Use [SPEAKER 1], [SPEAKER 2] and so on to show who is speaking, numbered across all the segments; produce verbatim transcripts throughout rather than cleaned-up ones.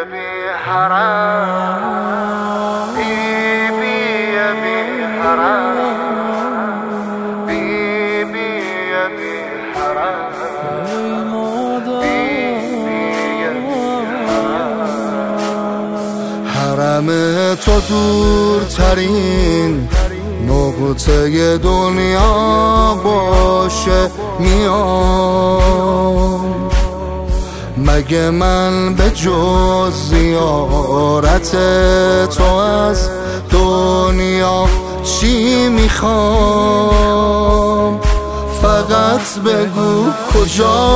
[SPEAKER 1] بی حرم بی بی بی حرم بی بی بی حرم حرم تو دورترین نقطه دنیا باشه میام، مگه من به جز زیارت تو از دنیا چی میخوام؟ فقط بگو کجا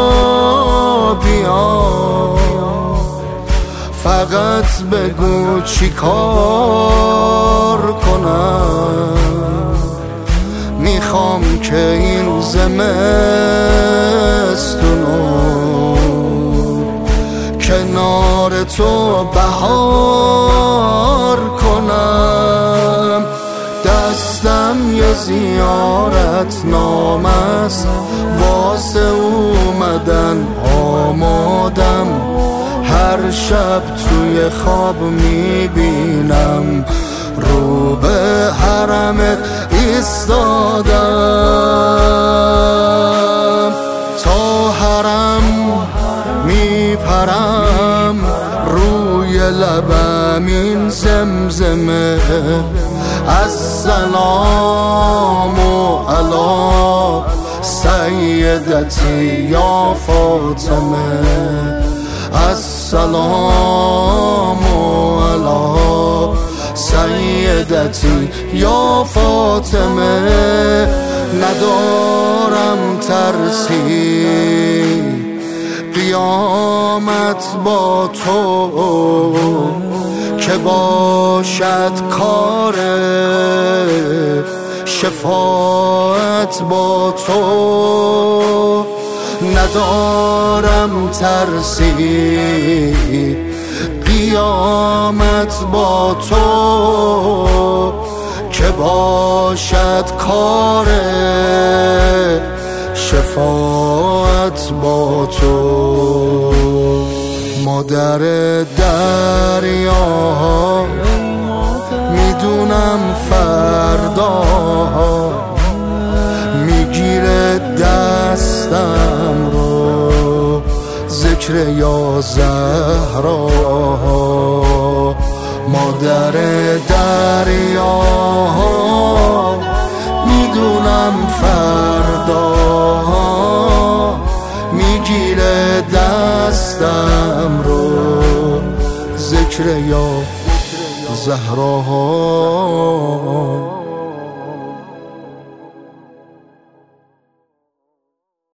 [SPEAKER 1] بیام، فقط بگو چی کار کنم. میخوام که این زمستونو کنار تو بهار کنم. دستم یه زیارت نامه است، واسه اومدن آمادم. هر شب توی خواب میبینم رو به حرمت ایستادم. تا حرم میپرم روی لبم این زمزمه، السلام علی سیدتی یا فاطمه، السلام علی سیدتی یا فاطمه. ندارم ترسی قیامت با تو که باشد کار شفاعت با تو. ندارم ترسی قیامت با تو که باشد کار شفاعت با تو. مادر دریا میدونم فردا میگیره دستم رو ذکر یا زهرا. مادر دریا میدونم فردا میگیره دستم رو ذکر یا زهرا.